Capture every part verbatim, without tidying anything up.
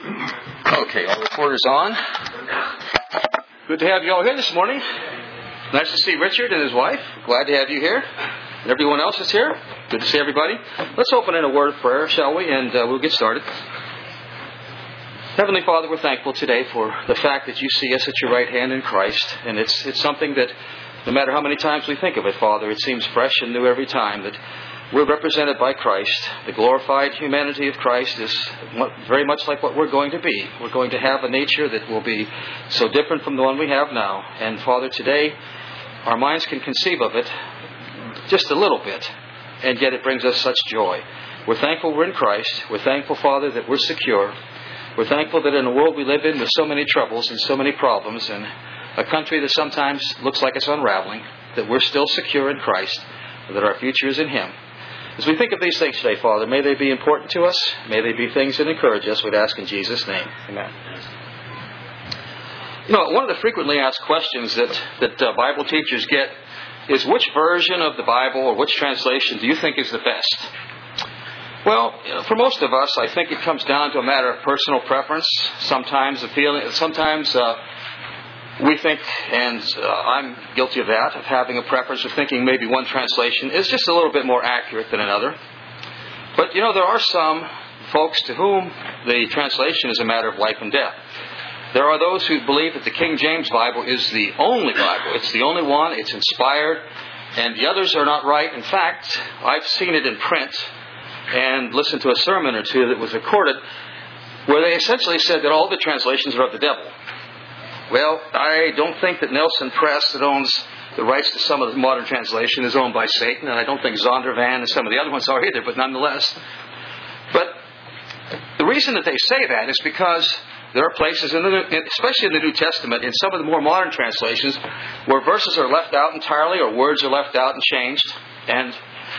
Okay, all reporters on. Good to have you all here this morning. Nice to see Richard and his wife. Glad to have you here. And everyone else is here. Good to see everybody. Let's open in a word of prayer, shall we? And uh, we'll get started. Heavenly Father, we're thankful today for the fact that you see us at your right hand in Christ. And it's it's something that, no matter how many times we think of it, Father, it seems fresh and new every time that we're represented by Christ. The glorified humanity of Christ is very much like what we're going to be. We're going to have a nature that will be so different from the one we have now. And Father, today, our minds can conceive of it just a little bit, and yet it brings us such joy. We're thankful we're in Christ. We're thankful, Father, that we're secure. We're thankful that in a world we live in with so many troubles and so many problems, and a country that sometimes looks like it's unraveling, that we're still secure in Christ, that our future is in Him. As we think of these things today, Father, may they be important to us. May they be things that encourage us. We'd ask in Jesus' name. Amen. You know, one of the frequently asked questions that, that uh, Bible teachers get is, which version of the Bible or which translation do you think is the best? Well, you know, for most of us, I think it comes down to a matter of personal preference. Sometimes the feeling, sometimes uh, we think, and uh, I'm guilty of that, of having a preference of thinking maybe one translation is just a little bit more accurate than another. But, you know, there are some folks to whom the translation is a matter of life and death. There are those who believe that the King James Bible is the only Bible. It's the only one. It's inspired. And the others are not right. In fact, I've seen it in print and listened to a sermon or two that was recorded where they essentially said that all the translations are of the devil. Well, I don't think that Nelson Press, that owns the rights to some of the modern translation, is owned by Satan, and I don't think Zondervan and some of the other ones are either, but nonetheless. But the reason that they say that is because there are places, in the, especially in the New Testament, in some of the more modern translations, where verses are left out entirely or words are left out and changed, and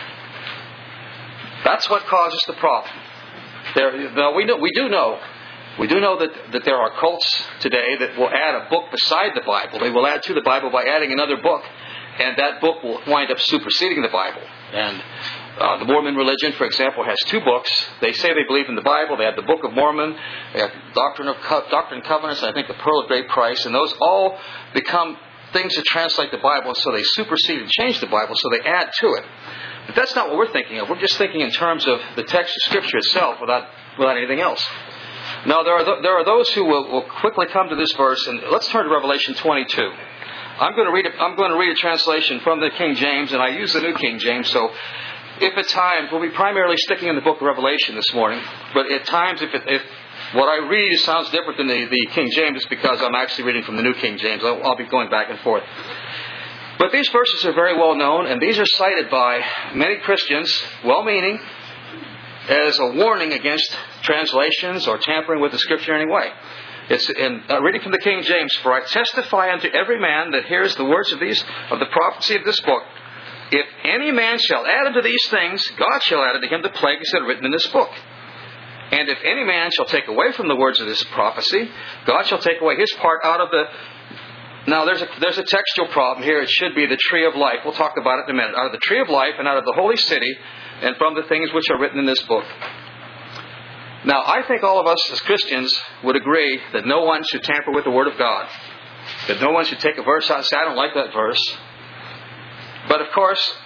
that's what causes the problem. There, now we know, we do know. We do know that, that there are cults today that will add a book beside the Bible. They will add to the Bible by adding another book, and that book will wind up superseding the Bible. And uh, the Mormon religion, for example, has two books. They say they believe in the Bible. They have the Book of Mormon, they have Doctrine of Co- Doctrine and Covenants, and I think the Pearl of Great Price, and those all become things that translate the Bible, and so they supersede and change the Bible, so they add to it. But that's not what we're thinking of. We're just thinking in terms of the text of Scripture itself without without anything else. Now, there are th- there are those who will, will quickly come to this verse, and let's turn to Revelation twenty-two. I'm going to read a, I'm going to read a translation from the King James, and I use the New King James, so if at times, we'll be primarily sticking in the book of Revelation this morning, but at times if, it, if what I read sounds different than the, the King James, it's because I'm actually reading from the New King James. I'll, I'll be going back and forth. But these verses are very well known, and these are cited by many Christians, well-meaning, as a warning against translations or tampering with the Scripture in any way. It's in uh, reading from the King James, "For I testify unto every man that hears the words of these of the prophecy of this book, if any man shall add unto these things, God shall add unto him the plagues that are written in this book. And if any man shall take away from the words of this prophecy, God shall take away his part out of the..." Now, there's a, there's a textual problem here. It should be the tree of life. We'll talk about it in a minute. Out of the tree of life and out of the holy city, and from the things which are written in this book. Now, I think all of us as Christians would agree that no one should tamper with the Word of God. That no one should take a verse out and say, "I don't like that verse." But of course,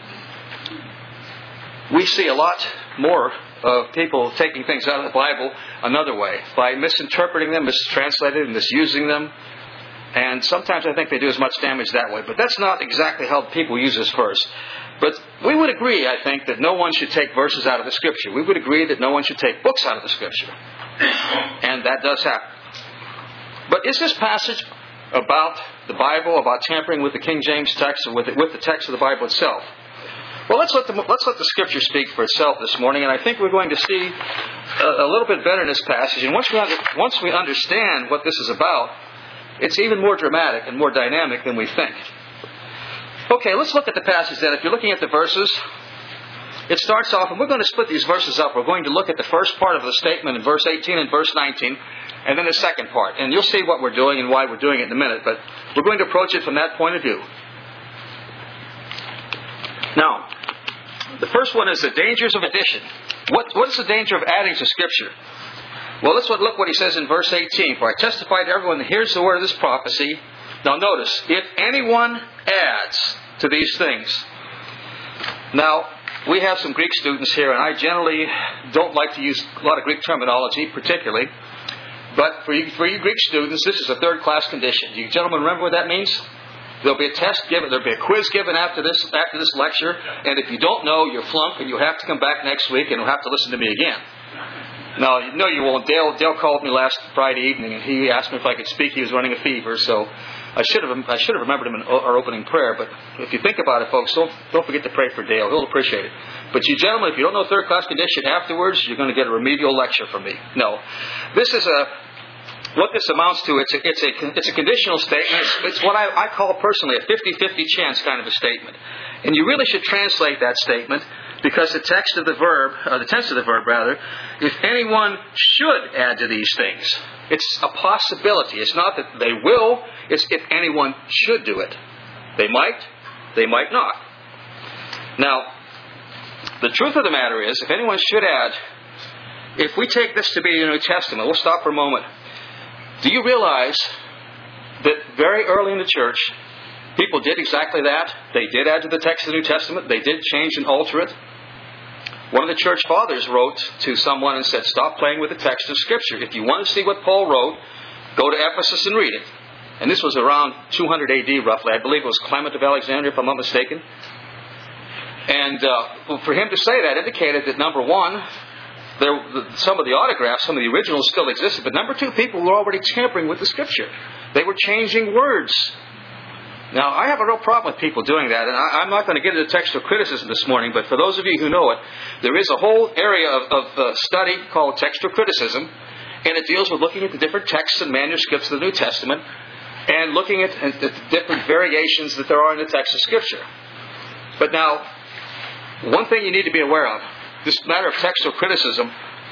we see a lot more of people taking things out of the Bible another way, by misinterpreting them, mistranslating, misusing them. And sometimes I think they do as much damage that way. But that's not exactly how people use this verse. But we would agree, I think, that no one should take verses out of the Scripture. We would agree that no one should take books out of the Scripture. And that does happen. But is this passage about the Bible, about tampering with the King James text, or with the, with the text of the Bible itself? Well, let's let the let's let the Scripture speak for itself this morning, and I think we're going to see a, a little bit better in this passage. And once we under, once we understand what this is about, it's even more dramatic and more dynamic than we think. Okay, let's look at the passage then. If you're looking at the verses, it starts off, and we're going to split these verses up. We're going to look at the first part of the statement in verse eighteen and verse nineteen, and then the second part. And you'll see what we're doing and why we're doing it in a minute, but we're going to approach it from that point of view. Now, the first one is the dangers of addition. What, what is the danger of adding to Scripture? Well, let's look what he says in verse eighteen. For I testify to everyone that hears the word of this prophecy. Now notice, if anyone adds to these things. Now, we have some Greek students here, and I generally don't like to use a lot of Greek terminology, particularly. But for you, for you Greek students, this is a third-class condition. Do you gentlemen remember what that means? There'll be a test given, there'll be a quiz given after this after this lecture, and if you don't know, you're flunk, and you have to come back next week, and you'll have to listen to me again. No, no, you won't. Dale, Dale called me last Friday evening, and he asked me if I could speak. He was running a fever, so I should have I should have remembered him in our opening prayer. But if you think about it, folks, don't don't forget to pray for Dale. He'll appreciate it. But you gentlemen, if you don't know third class condition afterwards, you're going to get a remedial lecture from me. No, this is a what this amounts to. It's a it's a it's a conditional statement. It's, it's what I, I call personally a fifty-fifty chance kind of a statement, and you really should translate that statement. Because the text of the verb, or the tense of the verb rather, if anyone should add to these things. It's a possibility. It's not that they will, it's if anyone should do it. They might, they might not. Now, the truth of the matter is, if anyone should add, if we take this to be the New Testament, we'll stop for a moment. Do you realize that very early in the church, people did exactly that? They did add to the text of the New Testament. They did change and alter it. One of the church fathers wrote to someone and said, stop playing with the text of Scripture. If you want to see what Paul wrote, go to Ephesus and read it. And this was around two hundred A D roughly. I believe it was Clement of Alexandria, if I'm not mistaken. And uh, for him to say that indicated that, number one, there, some of the autographs, some of the originals still existed. But number two, people were already tampering with the Scripture. They were changing words. Now, I have a real problem with people doing that, and I, I'm not going to get into textual criticism this morning, but for those of you who know it, there is a whole area of, of uh, study called textual criticism, and it deals with looking at the different texts and manuscripts of the New Testament, and looking at, at the different variations that there are in the text of Scripture. But now, one thing you need to be aware of, this matter of textual criticism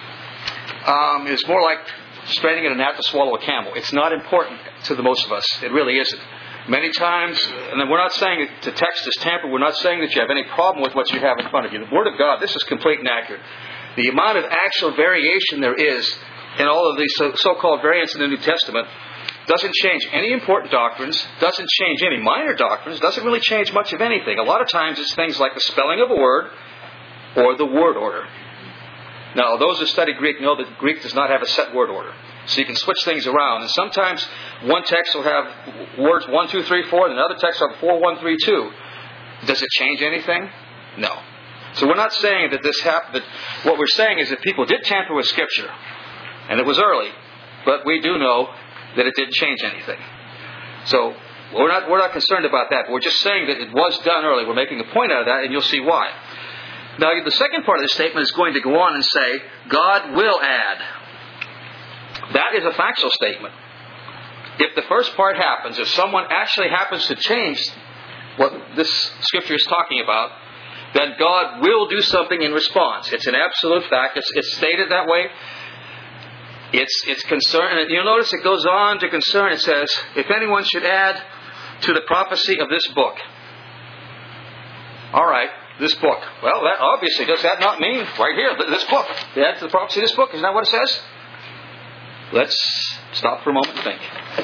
um, is more like straining at a gnat to swallow a camel. It's not important to the most of us. It really isn't. Many times, and we're not saying that the text is tampered, we're not saying that you have any problem with what you have in front of you. The Word of God, this is complete and accurate. The amount of actual variation there is in all of these so-called variants in the New Testament doesn't change any important doctrines, doesn't change any minor doctrines, doesn't really change much of anything. A lot of times it's things like the spelling of a word or the word order. Now, those who study Greek know that Greek does not have a set word order. So you can switch things around. And sometimes one text will have words one, two, three, four, and another text will have four, one, three, two. Does it change anything? No. So we're not saying that this happened. That what we're saying is that people did tamper with Scripture. And it was early. But we do know that it didn't change anything. So we're not, we're not concerned about that. We're just saying that it was done early. We're making a point out of that, and you'll see why. Now, the second part of the statement is going to go on and say, God will add. That is a factual statement. If the first part happens, if someone actually happens to change what this Scripture is talking about, then God will do something in response. It's an absolute fact. It's, it's stated that way. It's it's concern. And you'll notice it goes on to concern. It says, if anyone should add to the prophecy of this book. All right, this book. Well, that obviously, does that not mean right here, this book? Add to the prophecy of this book. Isn't that what it says? Let's stop for a moment and think.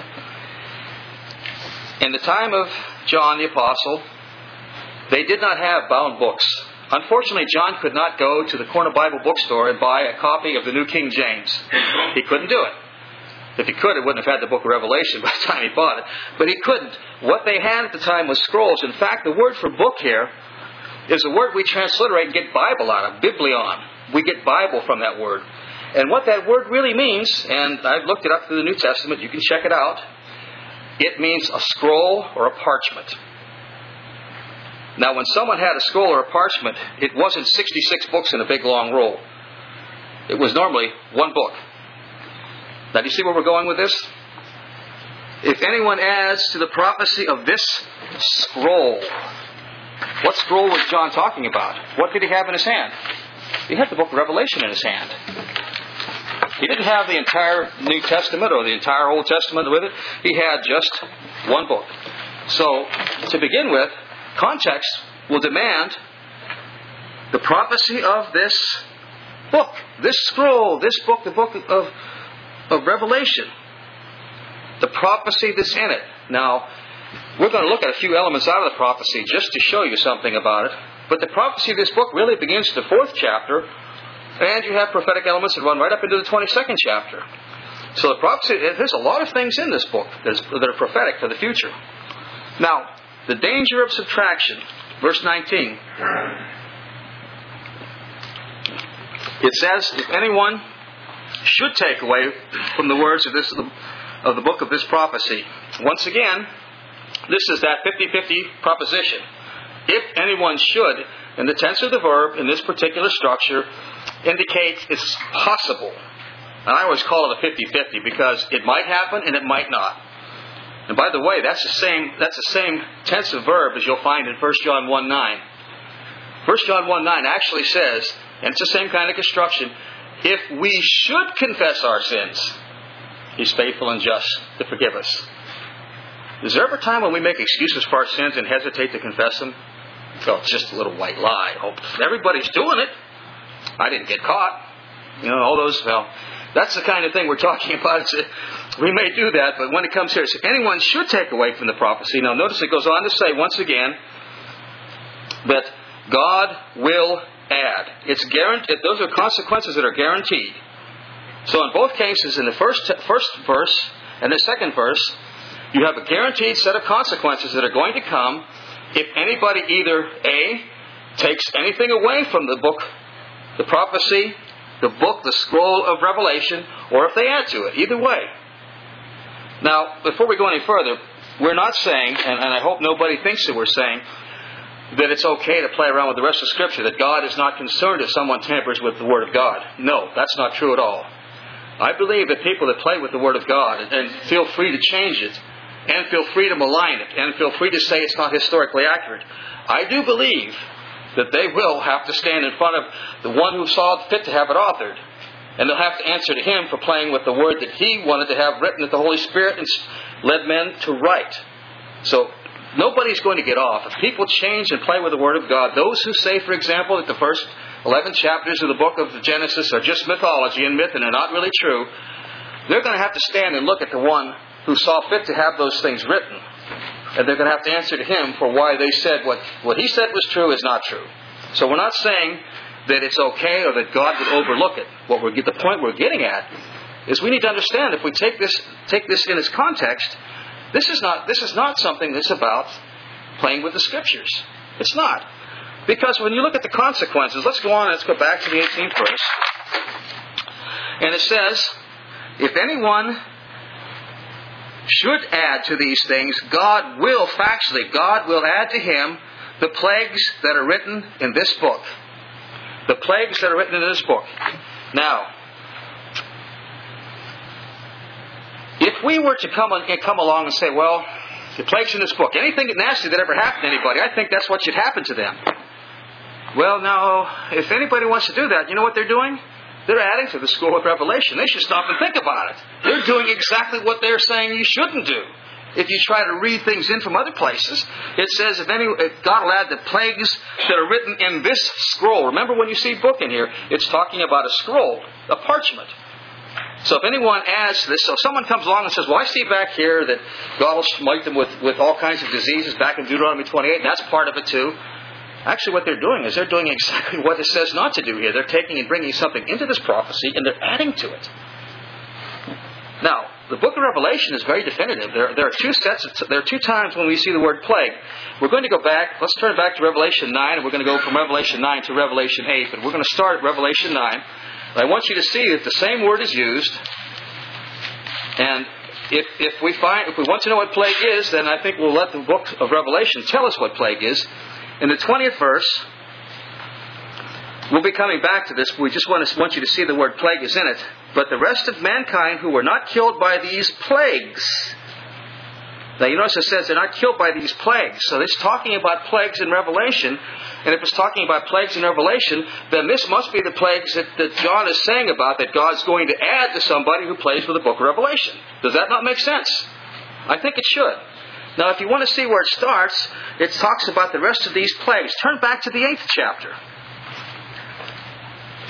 In the time of John the Apostle, they did not have bound books. Unfortunately, John could not go to the corner Bible bookstore and buy a copy of the New King James. He couldn't do it. If he could, he wouldn't have had the book of Revelation by the time he bought it. But he couldn't. What they had at the time was scrolls. In fact, the word for book here is a word we transliterate and get Bible out of, biblion. We get Bible from that word. And what that word really means, and I've looked it up through the New Testament, you can check it out, it means a scroll or a parchment. Now, when someone had a scroll or a parchment, it wasn't sixty-six books in a big long roll. It was normally one book. Now, do you see where we're going with this? If anyone adds to the prophecy of this scroll, what scroll was John talking about? What did he have in his hand? He had the book of Revelation in his hand. He didn't have the entire New Testament or the entire Old Testament with it. He had just one book. So, to begin with, context will demand the prophecy of this book, this scroll, this book, the book of, of Revelation, the prophecy that's in it. Now, we're going to look at a few elements out of the prophecy just to show you something about it. But the prophecy of this book really begins in the fourth chapter, and you have prophetic elements that run right up into the twenty-second chapter. So the prophecy, there's a lot of things in this book that are prophetic for the future. Now, the danger of subtraction, verse nineteen. It says, if anyone should take away from the words of this of the book of this prophecy. Once again, this is that fifty-fifty proposition. If anyone should, in the tense of the verb, in this particular structure, indicates it's possible. And I always call it a fifty-fifty because it might happen and it might not. And by the way, that's the same that's the same tense of verb as you'll find in First John one nine. First John one nine actually says, and it's the same kind of construction, if we should confess our sins, He's faithful and just to forgive us. Is there ever a time when we make excuses for our sins and hesitate to confess them? Oh, it's just a little white lie. Oh, everybody's doing it. I didn't get caught. You know, all those, well, that's the kind of thing we're talking about. It's, we may do that, but when it comes here, if anyone should take away from the prophecy. Now, notice it goes on to say, once again, that God will add. It's guaranteed. Those are consequences that are guaranteed. So in both cases, in the first first verse and the second verse, you have a guaranteed set of consequences that are going to come if anybody either A, takes anything away from the book, the prophecy, the book, the scroll of Revelation, or if they add to it. Either way. Now, before we go any further, we're not saying, and, and I hope nobody thinks that we're saying, that it's okay to play around with the rest of Scripture, that God is not concerned if someone tampers with the Word of God. No, that's not true at all. I believe that people that play with the Word of God and, and feel free to change it, and feel free to malign it, and feel free to say it's not historically accurate, I do believe that they will have to stand in front of the one who saw fit to have it authored. And they'll have to answer to Him for playing with the Word that He wanted to have written, that the Holy Spirit led men to write. So, nobody's going to get off. If people change and play with the Word of God, those who say, for example, that the first eleven chapters of the book of Genesis are just mythology and myth and are not really true, they're going to have to stand and look at the one who saw fit to have those things written. And they're going to have to answer to Him for why they said what, what He said was true is not true. So we're not saying that it's okay or that God would overlook it. What we're the point we're getting at is we need to understand, if we take this take this in its context, this is not this is not something that's about playing with the Scriptures. It's not. Because when you look at the consequences, let's go on, let's go back to the eighteenth verse. And it says, if anyone should add to these things, God will, factually, God will add to him the plagues that are written in this book. The plagues that are written in this book. Now, if we were to come, on, come along and say, well, the plagues in this book, anything nasty that ever happened to anybody, I think that's what should happen to them. Well, now, if anybody wants to do that, you know what they're doing? They're adding to the scroll of Revelation. They should stop and think about it. They're doing exactly what they're saying you shouldn't do. If you try to read things in from other places, it says if, any, if God will add the plagues that are written in this scroll. Remember when you see book in here, it's talking about a scroll, a parchment. So if anyone adds to this, so if someone comes along and says, well, I see back here that God will smite them with, with all kinds of diseases back in Deuteronomy twenty-eight, and that's part of it too. Actually, what they're doing is they're doing exactly what it says not to do here. They're taking and bringing something into this prophecy, and they're adding to it. Now, the book of Revelation is very definitive. There, there are two sets. Of, there are two times when we see the word plague. We're going to go back. Let's turn back to Revelation nine, and we're going to go from Revelation nine to Revelation eight. But we're going to start at Revelation nine. And I want you to see that the same word is used. And if if we find if we want to know what plague is, then I think we'll let the book of Revelation tell us what plague is. In the twentieth verse, we'll be coming back to this, but we just want, to, want you to see the word plague is in it. But the rest of mankind who were not killed by these plagues. Now you notice it says they're not killed by these plagues. So it's talking about plagues in Revelation. And if it's talking about plagues in Revelation, then this must be the plagues that, that John is saying about that God's going to add to somebody who plays with the book of Revelation. Does that not make sense? I think it should. Now, if you want to see where it starts, it talks about the rest of these plagues. Turn back to the eighth chapter.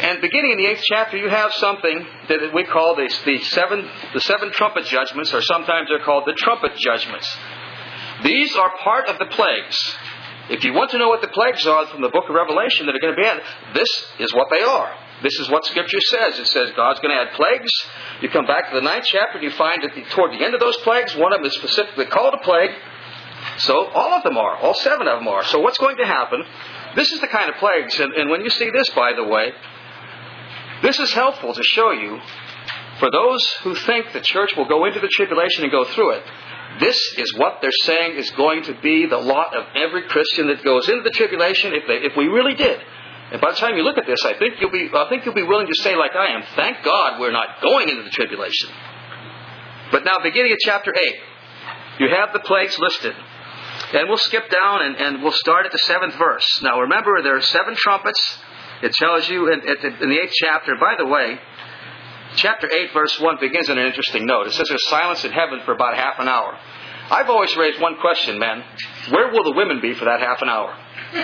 And beginning in the eighth chapter, you have something that we call the, the seven the seven trumpet judgments, or sometimes they're called the trumpet judgments. These are part of the plagues. If you want to know what the plagues are from the book of Revelation that are going to be added, this is what they are. This is what Scripture says. It says God's going to add plagues. You come back to the ninth chapter and you find that toward the end of those plagues, one of them is specifically called a plague. So all of them are. All seven of them are. So what's going to happen? This is the kind of plagues. And, and when you see this, by the way, this is helpful to show you, for those who think the church will go into the tribulation and go through it, this is what they're saying is going to be the lot of every Christian that goes into the tribulation if, they, if we really did. And by the time you look at this, I think you'll be I think you'll be willing to say like I am, thank God we're not going into the tribulation. But now beginning at chapter eight, you have the plagues listed. And we'll skip down and, and we'll start at the seventh verse. Now remember, there are seven trumpets. It tells you in, in the eighth chapter. By the way, chapter eight, verse one begins on an interesting note. It says there's silence in heaven for about half an hour. I've always raised one question, man. Where will the women be for that half an hour?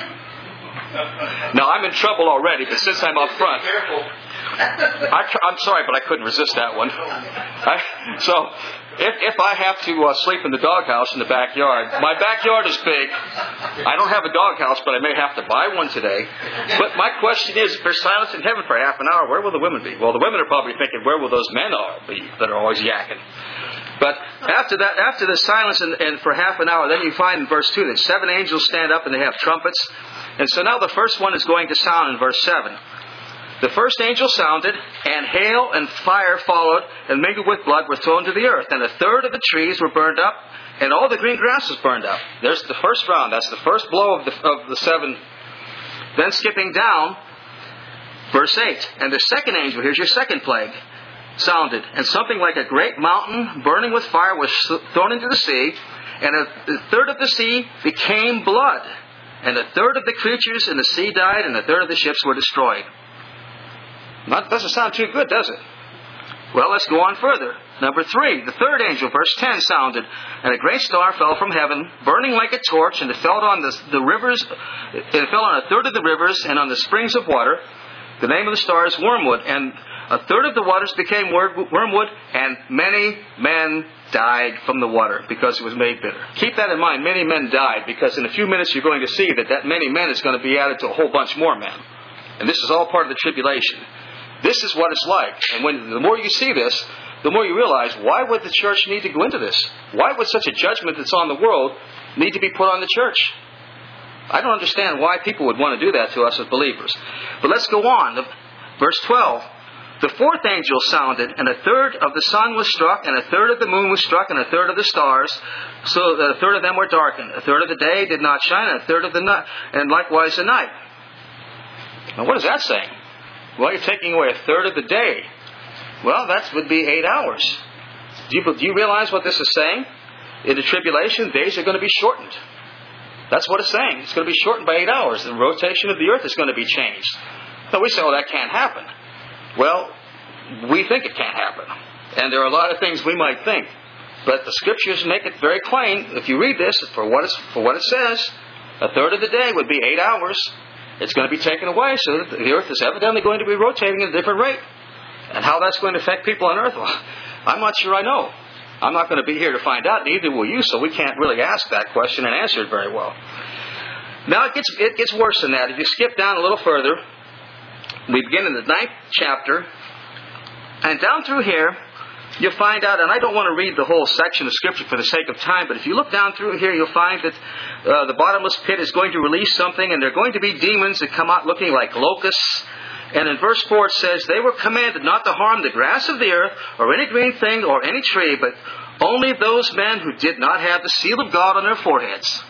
Now, I'm in trouble already, but since I'm up front, I, I'm sorry, but I couldn't resist that one. I, so, if, if I have to uh, sleep in the doghouse in the backyard, my backyard is big. I don't have a doghouse, but I may have to buy one today. But my question is, if there's silence in heaven for half an hour, where will the women be? Well, the women are probably thinking, where will those men are be that are always yakking? But after that, after the silence and, and for half an hour, then you find in verse two that seven angels stand up and they have trumpets. And so now the first one is going to sound in verse seven. The first angel sounded, and hail and fire followed, and mingled with blood were thrown to the earth. And a third of the trees were burned up, and all the green grass was burned up. There's the first round. That's the first blow of the, of the seven. Then skipping down, verse eight. And the second angel, here's your second plague, sounded, and something like a great mountain burning with fire was thrown into the sea, and a, a third of the sea became blood. And a third of the creatures in the sea died, and a third of the ships were destroyed. That doesn't sound too good, does it? Well, let's go on further. Number three, the third angel, verse ten, sounded, and a great star fell from heaven, burning like a torch, and it fell on the, the rivers, it fell on a third of the rivers and on the springs of water. The name of the star is Wormwood, and a third of the waters became wormwood, and many men died from the water because it was made bitter. Keep that in mind. Many men died, because in a few minutes you're going to see that that many men is going to be added to a whole bunch more men. And this is all part of the tribulation. This is what it's like. And when the more you see this, the more you realize, why would the church need to go into this? Why would such a judgment that's on the world need to be put on the church? I don't understand why people would want to do that to us as believers. But let's go on. Verse twelve. The fourth angel sounded, and a third of the sun was struck, and a third of the moon was struck, and a third of the stars, so that a third of them were darkened. A third of the day did not shine, and a third of the night, and likewise the night. Now, what is that saying? Well, you're taking away a third of the day. Well, that would be eight hours. Do you, do you realize what this is saying? In the tribulation, days are going to be shortened. That's what it's saying. It's going to be shortened by eight hours. The rotation of the earth is going to be changed. Now, we say, oh, that can't happen. Well, we think it can't happen. And there are a lot of things we might think. But the Scriptures make it very plain. If you read this, for what, it's, for what it says, a third of the day would be eight hours. It's going to be taken away, so that the earth is evidently going to be rotating at a different rate. And how that's going to affect people on earth, well, I'm not sure I know. I'm not going to be here to find out, neither will you, so we can't really ask that question and answer it very well. Now it gets, it gets worse than that. If you skip down a little further, we begin in the ninth chapter, and down through here, you'll find out, and I don't want to read the whole section of Scripture for the sake of time, but if you look down through here, you'll find that uh, the bottomless pit is going to release something, and there are going to be demons that come out looking like locusts. And in verse four it says, they were commanded not to harm the grass of the earth, or any green thing, or any tree, but only those men who did not have the seal of God on their foreheads.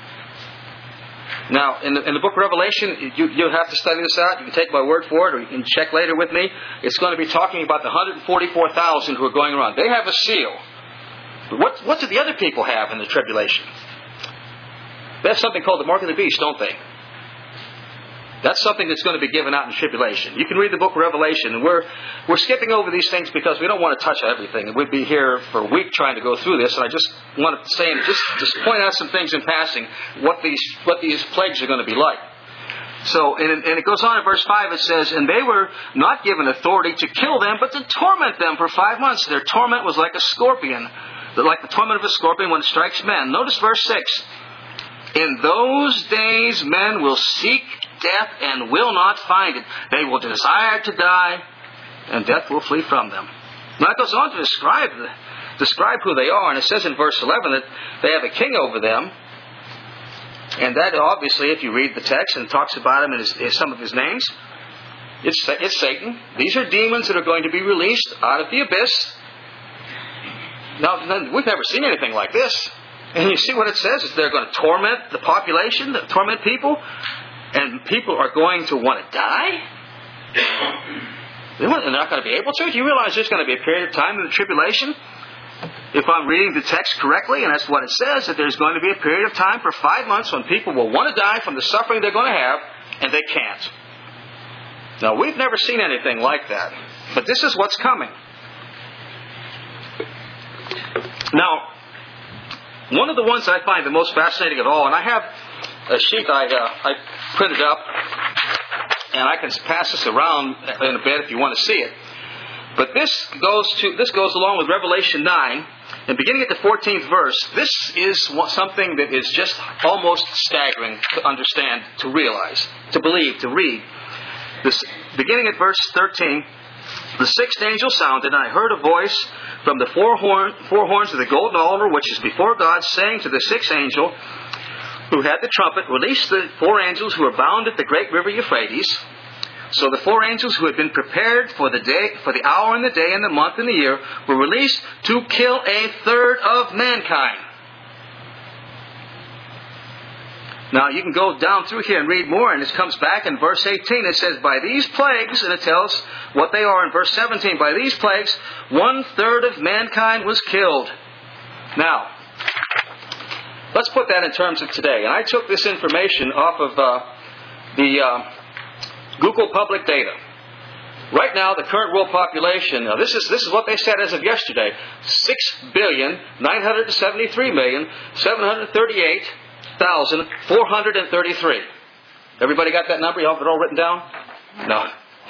Now, in the, in the book of Revelation, you, you'll have to study this out. You can take my word for it, or you can check later with me. It's going to be talking about the one hundred forty-four thousand who are going around. They have a seal. But what, what do the other people have in the tribulation? They have something called the mark of the beast, don't they? That's something that's going to be given out in tribulation. You can read the book of Revelation, and we're we're skipping over these things because we don't want to touch everything. We'd be here for a week trying to go through this, and I just want to say, and just, just point out some things in passing, what these what these plagues are going to be like. So, and, and it goes on in verse five, it says, and they were not given authority to kill them, but to torment them for five months. Their torment was like a scorpion, like the torment of a scorpion when it strikes men. Notice verse six. In those days men will seek death and will not find it. They will desire to die, and death will flee from them. Now it goes on to describe the, describe who they are, and it says in verse eleven that they have a king over them. And that obviously, if you read the text and talks about him in his, in some of his names, it's, it's Satan. These are demons that are going to be released out of the abyss. Now, we've never seen anything like this. And you see what it says? Is they're going to torment the population, torment people, and people are going to want to die? They're not going to be able to? Do you realize there's going to be a period of time in the tribulation? If I'm reading the text correctly, and that's what it says, that there's going to be a period of time for five months when people will want to die from the suffering they're going to have, and they can't. Now, we've never seen anything like that. But this is what's coming. Now, one of the ones I find the most fascinating of all, and I have a sheet I, uh, I printed up, and I can pass this around in a bit if you want to see it. But this goes to this goes along with Revelation nine, and beginning at the fourteenth verse, this is something that is just almost staggering to understand, to realize, to believe, to read. This, beginning at verse thirteen, the sixth angel sounded, and I heard a voice from the four, horn, four horns of the golden altar, which is before God, saying to the sixth angel, who had the trumpet, release the four angels who are bound at the great river Euphrates. So the four angels who had been prepared for the day, for the hour and the day and the month and the year, were released to kill a third of mankind. Now you can go down through here and read more, and it comes back in verse eighteen. It says, by these plagues, and it tells what they are in verse seventeen. By these plagues, one third of mankind was killed. Now, let's put that in terms of today. And I took this information off of uh, the uh, Google public data. Right now, the current world population, now this is this is what they said as of yesterday, six billion, nine hundred seventy-three million, seven hundred thirty-eight thousand, four hundred thirty-three. Everybody got that number? You have it all written down? No.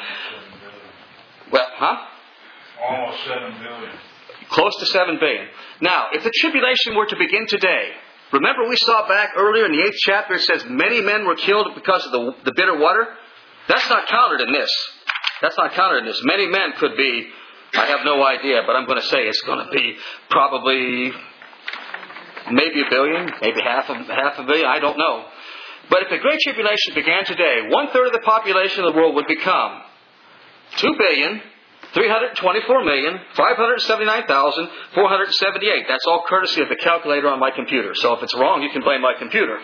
Well, huh? Almost seven billion. Close to seven billion. Now, if the tribulation were to begin today, remember we saw back earlier in the eighth chapter, it says many men were killed because of the, the bitter water. That's not counted in this. That's not counted in this. Many men could be, I have no idea, but I'm going to say it's going to be probably maybe a billion, maybe half a, half a billion, I don't know. But if the Great Tribulation began today, one third of the population of the world would become two billion, three hundred twenty-four million, five hundred seventy-nine thousand, four hundred seventy-eight. That's all courtesy of the calculator on my computer. So if it's wrong, you can blame my computer.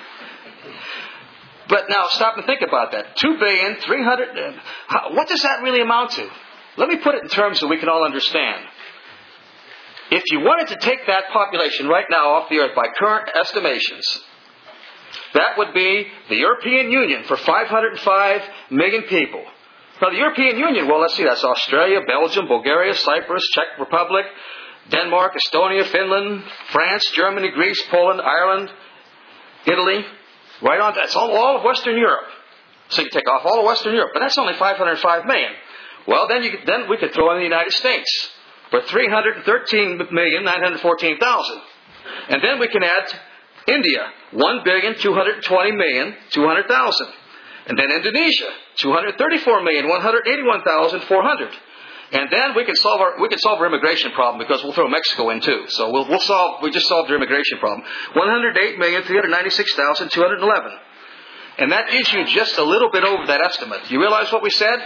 But now stop and think about that. two billion, three hundred... Uh, what does that really amount to? Let me put it in terms so we can all understand. If you wanted to take that population right now off the earth by current estimations, that would be the European Union for five hundred five million people. Now the European Union, well, let's see, that's Australia, Belgium, Bulgaria, Cyprus, Czech Republic, Denmark, Estonia, Finland, France, Germany, Greece, Poland, Ireland, Italy. Right on, that's all, all of Western Europe. So you take off all of Western Europe, but that's only five hundred five million. Well, then you then we could throw in the United States for three hundred thirteen million, nine hundred fourteen thousand. And then we can add India, one billion, two hundred twenty million, two hundred thousand. And then Indonesia, two hundred thirty-four million, one hundred eighty-one thousand, four hundred. And then we can solve our we can solve our immigration problem because we'll throw Mexico in too. So we'll we'll solve we just solved our immigration problem. One hundred eight million three hundred ninety six thousand two hundred eleven. And that gives you just a little bit over that estimate. You realize what we said?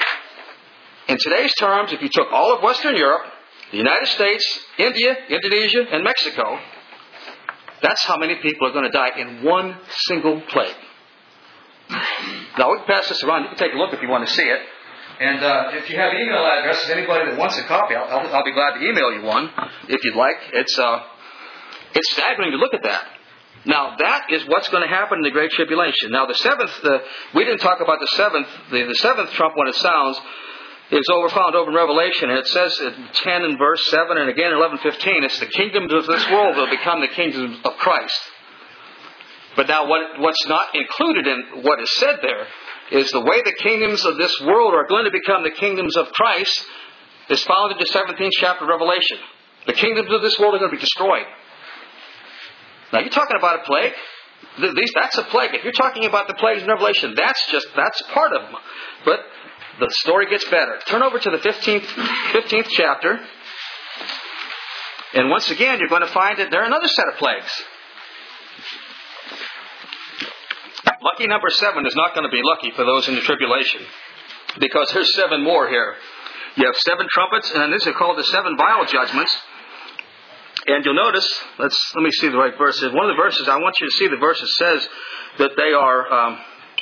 In today's terms, if you took all of Western Europe, the United States, India, Indonesia, and Mexico, that's how many people are going to die in one single plague. Now we can pass this around. You can take a look if you want to see it. And uh, if you have an email address of anybody that wants a copy, I'll, I'll, I'll be glad to email you one if you'd like. It's uh, it's staggering to look at that. Now that is what's going to happen in the Great Tribulation. Now the seventh, the, we didn't talk about the seventh. The, the seventh trump when it sounds is over found over in Revelation, and it says in ten and verse seven, and again in eleven fifteen, it's the kingdoms of this world will become the kingdoms of Christ. But now what what's not included in what is said there is the way the kingdoms of this world are going to become the kingdoms of Christ is found in the seventeenth chapter of Revelation. The kingdoms of this world are going to be destroyed. Now, you're talking about a plague. These, that's a plague. If you're talking about the plagues in Revelation, that's just, that's part of them. But the story gets better. Turn over to the fifteenth, fifteenth chapter. And once again, you're going to find that there are another set of plagues. Lucky number seven is not going to be lucky for those in the tribulation, because there's seven more here. You have seven trumpets, and these are called the seven vial judgments. And you'll notice, let's let me see the right verses. One of the verses, I want you to see the verse that says that they are, um,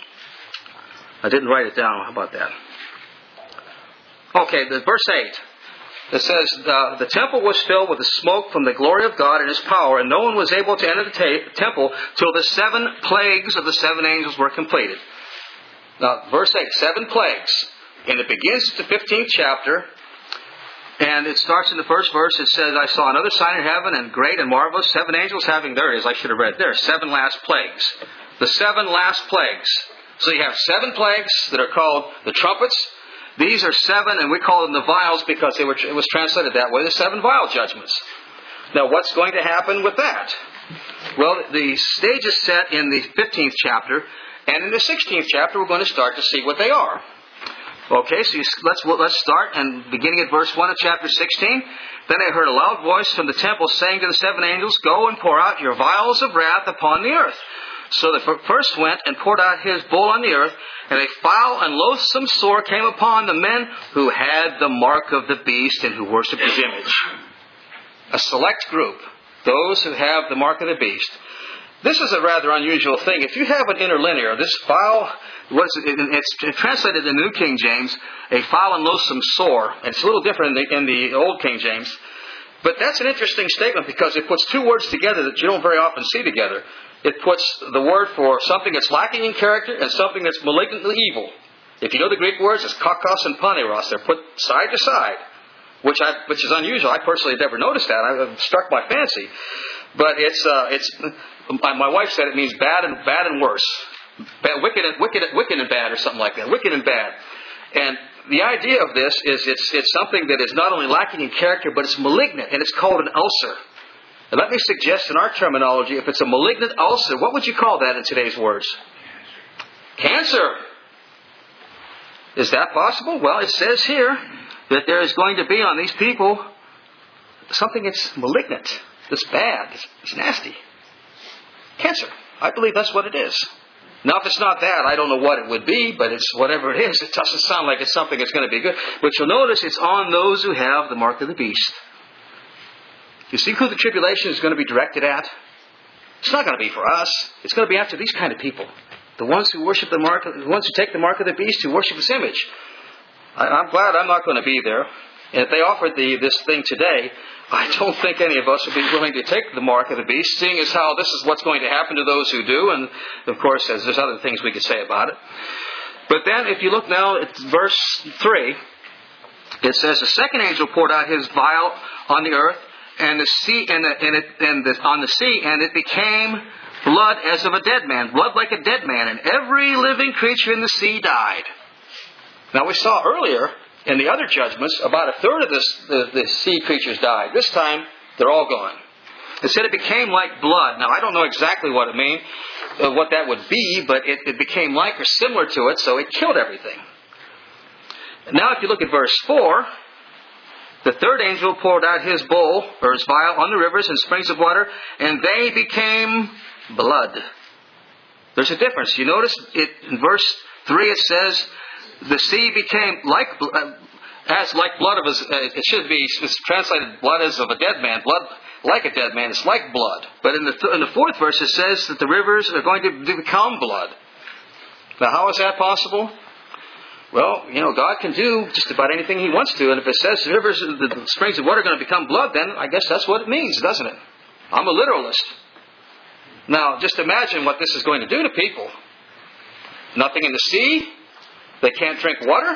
I didn't write it down. How about that? Okay, the verse eight. It says, uh, the temple was filled with the smoke from the glory of God and His power, and no one was able to enter the ta- temple till the seven plagues of the seven angels were completed. Now, verse eight, seven plagues. And it begins at the fifteenth chapter, and it starts in the first verse. It says, I saw another sign in heaven, and great and marvelous, seven angels having, there it is, I should have read there, seven last plagues. The seven last plagues. So you have seven plagues that are called the trumpets. These are seven, and we call them the vials because they were, it was translated that way, the seven vial judgments. Now, what's going to happen with that? Well, the stage is set in the fifteenth chapter, and in the sixteenth chapter, we're going to start to see what they are. Okay, so you, let's let's start, and beginning at verse one of chapter sixteen. Then I heard a loud voice from the temple saying to the seven angels, Go and pour out your vials of wrath upon the earth. So the first went and poured out his bowl on the earth, and a foul and loathsome sore came upon the men who had the mark of the beast and who worshipped his image. A select group, those who have the mark of the beast. This is a rather unusual thing. If you have an interlinear, this foul, what's it, it's translated in the New King James, a foul and loathsome sore. And it's a little different in the, in the Old King James. But that's an interesting statement because it puts two words together that you don't very often see together. It puts the word for something that's lacking in character and something that's malignantly evil. If you know the Greek words, it's kakos and paneros. They're put side to side, which I, which is unusual. I personally had never noticed that. I was struck by fancy. But it's uh, it's my wife said it means bad and bad and worse, bad, wicked and wicked, wicked and bad, or something like that. Wicked and bad. And the idea of this is it's it's something that is not only lacking in character, but it's malignant, and it's called an ulcer. And let me suggest in our terminology, if it's a malignant ulcer, what would you call that in today's words? Cancer. Is that possible? Well, it says here that there is going to be on these people something that's malignant, that's bad, that's, that's nasty. Cancer. I believe that's what it is. Now, if it's not that, I don't know what it would be, but it's whatever it is. It doesn't sound like it's something that's going to be good. But you'll notice it's on those who have the mark of the beast. You see who the tribulation is going to be directed at? It's not going to be for us. It's going to be after these kind of people. The ones who worship the mark, the ones who take the mark of the beast, who worship His image. I, I'm glad I'm not going to be there. And if they offered the, this thing today, I don't think any of us would be willing to take the mark of the beast, seeing as how this is what's going to happen to those who do. And, of course, as there's other things we could say about it. But then, if you look now at verse three, it says, the second angel poured out his vial on the earth, and the sea, and, the, and, it, and the, on the sea, and it became blood as of a dead man, blood like a dead man, and every living creature in the sea died. Now, we saw earlier in the other judgments, about a third of this, the, the sea creatures died. This time, they're all gone. It said it became like blood. Now, I don't know exactly what it means, uh, what that would be, but it, it became like or similar to it, so it killed everything. Now, if you look at verse four, the third angel poured out his bowl, or his vial, on the rivers and springs of water, and they became blood. There's a difference. You notice it in verse three, it says, the sea became like, uh, as like blood of a, uh, it should be, it's translated blood as of a dead man, blood like a dead man, it's like blood. But in the, th- in the fourth verse it says that the rivers are going to become blood. Now how is that possible? Well, you know, God can do just about anything He wants to, and if it says the rivers, the springs of water are going to become blood, then I guess that's what it means, doesn't it? I'm a literalist. Now, just imagine what this is going to do to people. Nothing in the sea. They can't drink water.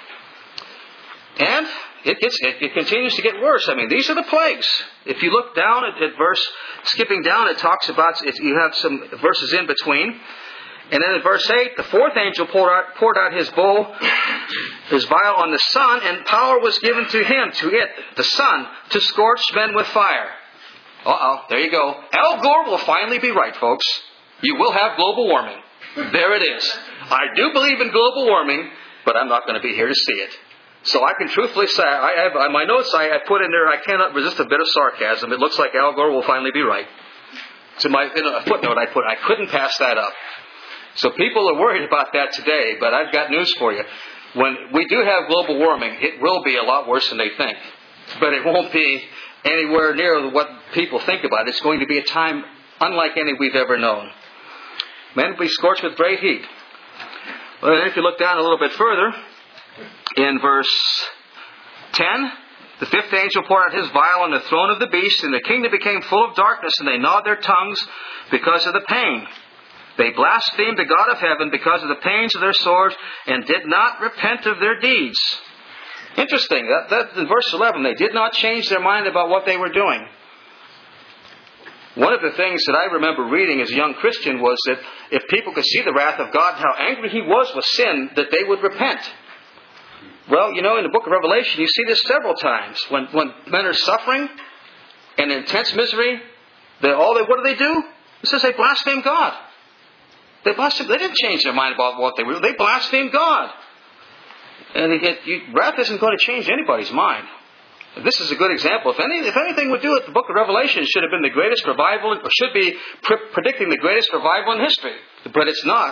And it gets it, it continues to get worse. I mean, these are the plagues. If you look down at, at verse, skipping down, it talks about, it, you have some verses in between. And then in verse eight, the fourth angel poured out, poured out his bowl, his vial on the sun, and power was given to him, to it, the sun, to scorch men with fire. Uh-oh, there you go. Al Gore will finally be right, folks. You will have global warming. There it is. I do believe in global warming, but I'm not going to be here to see it. So I can truthfully say, I have, on my notes I, I put in there, I cannot resist a bit of sarcasm. It looks like Al Gore will finally be right. So my in a footnote I put, I couldn't pass that up. So people are worried about that today, but I've got news for you. When we do have global warming, it will be a lot worse than they think. But it won't be anywhere near what people think about. It's going to be a time unlike any we've ever known. Men will be scorched with great heat. Well, then if you look down a little bit further, in verse ten, the fifth angel poured out his vial on the throne of the beast, and the kingdom became full of darkness, and they gnawed their tongues because of the pain. They blasphemed the God of heaven because of the pains of their swords, and did not repent of their deeds. Interesting. That, that in verse eleven, they did not change their mind about what they were doing. One of the things that I remember reading as a young Christian was that if people could see the wrath of God, how angry He was with sin, that they would repent. Well, you know, in the book of Revelation, you see this several times. When when men are suffering and in intense misery, they all they what do they do? It says they blaspheme God. They blaspheme. They didn't change their mind about what they were. They blasphemed God. And it, it, you, wrath isn't going to change anybody's mind. This is a good example. If any, if anything would do it, the book of Revelation should have been the greatest revival, or should be pre- predicting the greatest revival in history. But it's not.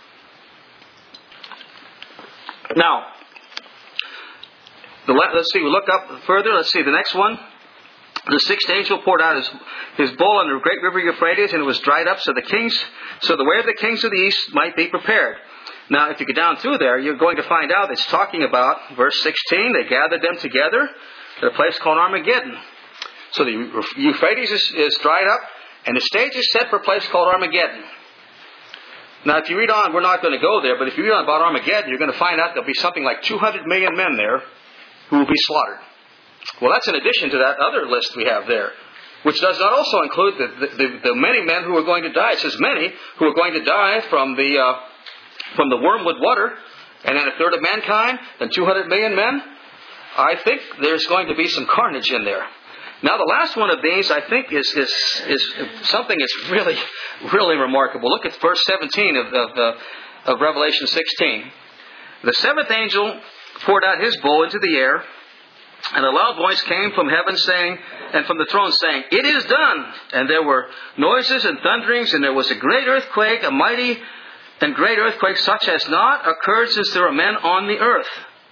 Now, the, let's see, we look up further. Let's see, the next one. The sixth angel poured out his, his bowl on the great river Euphrates, and it was dried up, so the kings, so the way of the kings of the east might be prepared. Now, if you go down through there, you're going to find out it's talking about, verse sixteen, they gathered them together at a place called Armageddon. So the Euphrates is, is dried up, and the stage is set for a place called Armageddon. Now, if you read on, we're not going to go there, but if you read on about Armageddon, you're going to find out there'll be something like two hundred million men there who will be slaughtered. Well, that's in addition to that other list we have there, which does not also include the, the, the, the many men who are going to die. It says many who are going to die from the uh, from the wormwood water, and then a third of mankind, then two hundred million men. I think there's going to be some carnage in there. Now, the last one of these, I think, is is, is something that's really, really remarkable. Look at verse seventeen of, of, uh, of Revelation sixteen. The seventh angel poured out his bowl into the air, and a loud voice came from heaven saying, and from the throne saying, "It is done." And there were noises and thunderings, and there was a great earthquake, a mighty and great earthquake, such as not occurred since there were men on the earth.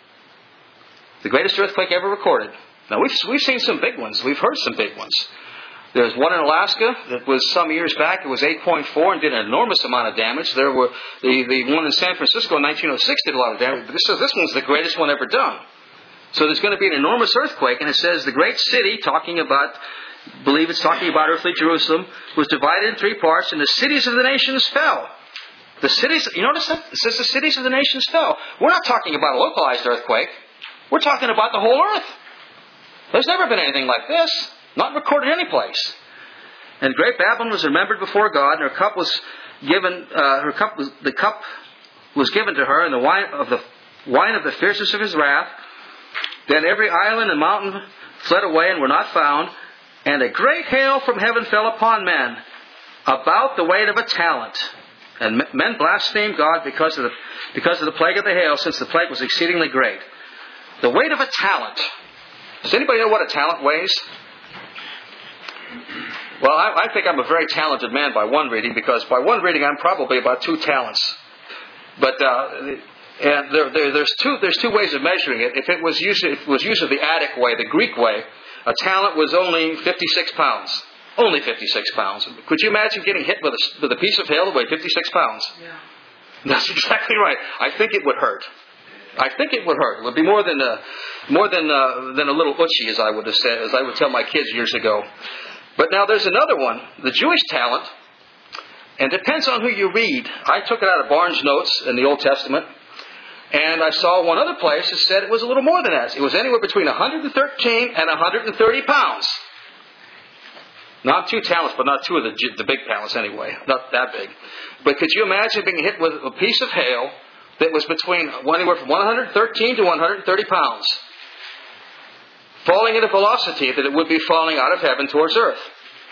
The greatest earthquake ever recorded. Now, we've, we've seen some big ones. We've heard some big ones. There's one in Alaska that was some years back. It was eight point four and did an enormous amount of damage. There were the, the one in San Francisco in nineteen oh six did a lot of damage. But this, this one's the greatest one ever done. So there's going to be an enormous earthquake, and it says the great city, talking about, I believe it's talking about earthly Jerusalem, was divided in three parts, and the cities of the nations fell. The cities, you notice that? It says the cities of the nations fell. We're not talking about a localized earthquake. We're talking about the whole earth. There's never been anything like this. Not recorded any place. And great Babylon was remembered before God, and her cup was given, uh, her cup was, the cup was given to her, and the wine of the wine of the fierceness of his wrath. Then every island and mountain fled away and were not found, and a great hail from heaven fell upon men, about the weight of a talent. And men blasphemed God because of the because of the plague of the hail, since the plague was exceedingly great. The weight of a talent. Does anybody know what a talent weighs? Well, I, I think I'm a very talented man by one reading, because by one reading I'm probably about two talents. But uh, and there, there, there's two there's two ways of measuring it. If it was used if it was used the Attic way, the Greek way, a talent was only fifty-six pounds. Only fifty-six pounds. Could you imagine getting hit with a, with a piece of hail that weighed fifty-six pounds? Yeah. That's exactly right. I think it would hurt. I think it would hurt. It would be more than a, more than a, than a little uchi, as I would have said, as I would tell my kids years ago. But now there's another one, the Jewish talent, and it depends on who you read. I took it out of Barnes' Notes in the Old Testament, and I saw one other place that said it was a little more than that. It was anywhere between one hundred thirteen and one hundred thirty pounds. Not two talents, but not two of the, the big talents anyway. Not that big. But could you imagine being hit with a piece of hail that was between anywhere from one hundred thirteen to one hundred thirty pounds, falling at a velocity that it would be falling out of heaven towards earth?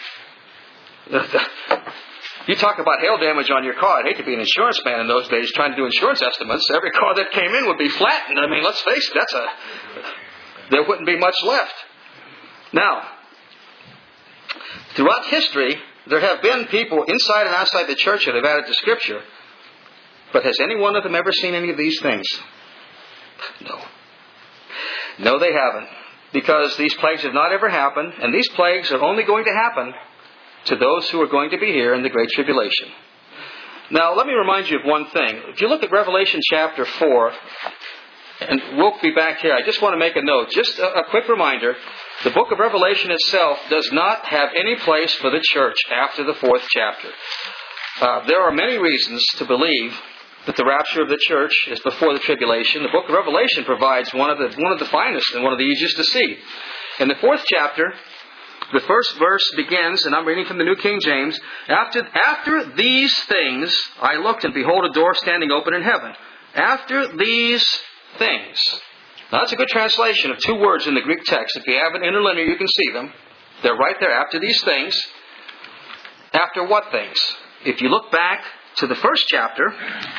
You talk about hail damage on your car. I'd hate to be an insurance man in those days trying to do insurance estimates. Every car that came in would be flattened. I mean, let's face it, that's a... there wouldn't be much left. Now, throughout history, there have been people inside and outside the church that have added to Scripture. But has any one of them ever seen any of these things? No. No, they haven't. Because these plagues have not ever happened, and these plagues are only going to happen to those who are going to be here in the Great Tribulation. Now, let me remind you of one thing. If you look at Revelation chapter four, and we'll be back here, I just want to make a note. Just a, a quick reminder, the book of Revelation itself does not have any place for the church after the fourth chapter. Uh, there are many reasons to believe that the rapture of the church is before the tribulation. The book of Revelation provides one of the one of the finest and one of the easiest to see. In the fourth chapter, the first verse begins, and I'm reading from the New King James, After, after these things I looked, and behold a door standing open in heaven. After these things. Now that's a good translation of two words in the Greek text. If you have an interlinear, you can see them. They're right there. After these things. After what things? If you look back to the first chapter,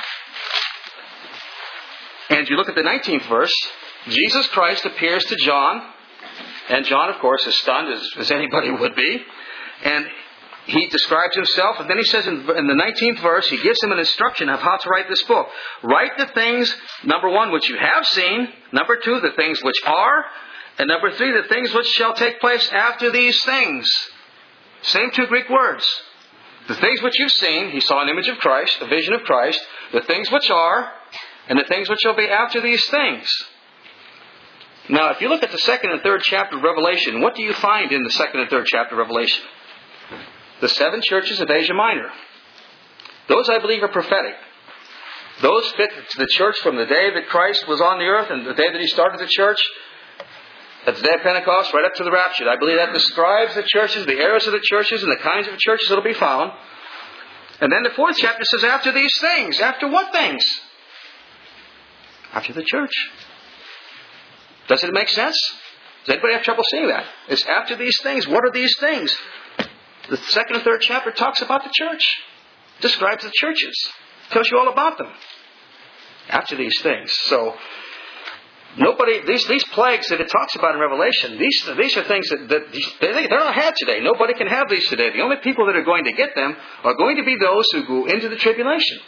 and you look at the nineteenth verse, Jesus Christ appears to John. And John, of course, is stunned, as, as anybody would be. And he describes himself. And then he says in, in the nineteenth verse, he gives him an instruction of how to write this book. Write the things, number one, which you have seen. Number two, the things which are. And number three, the things which shall take place after these things. Same two Greek words. The things which you've seen, he saw an image of Christ, a vision of Christ. The things which are, and the things which shall be after these things. Now, if you look at the second and third chapter of Revelation, what do you find in the second and third chapter of Revelation? The seven churches of Asia Minor. Those, I believe, are prophetic. Those fit to the church from the day that Christ was on the earth and the day that He started the church. At the day of Pentecost, right up to the rapture. I believe that describes the churches, the eras of the churches, and the kinds of churches that will be found. And then the fourth chapter says, after these things. After what things? After the church. Does it make sense? Does anybody have trouble seeing that? It's after these things. What are these things? The second and third chapter talks about the church. Describes the churches. Tells you all about them. After these things. So, nobody, these, these plagues that it talks about in Revelation, these, these are things that, that they, they're not had today. Nobody can have these today. The only people that are going to get them are going to be those who go into the tribulation.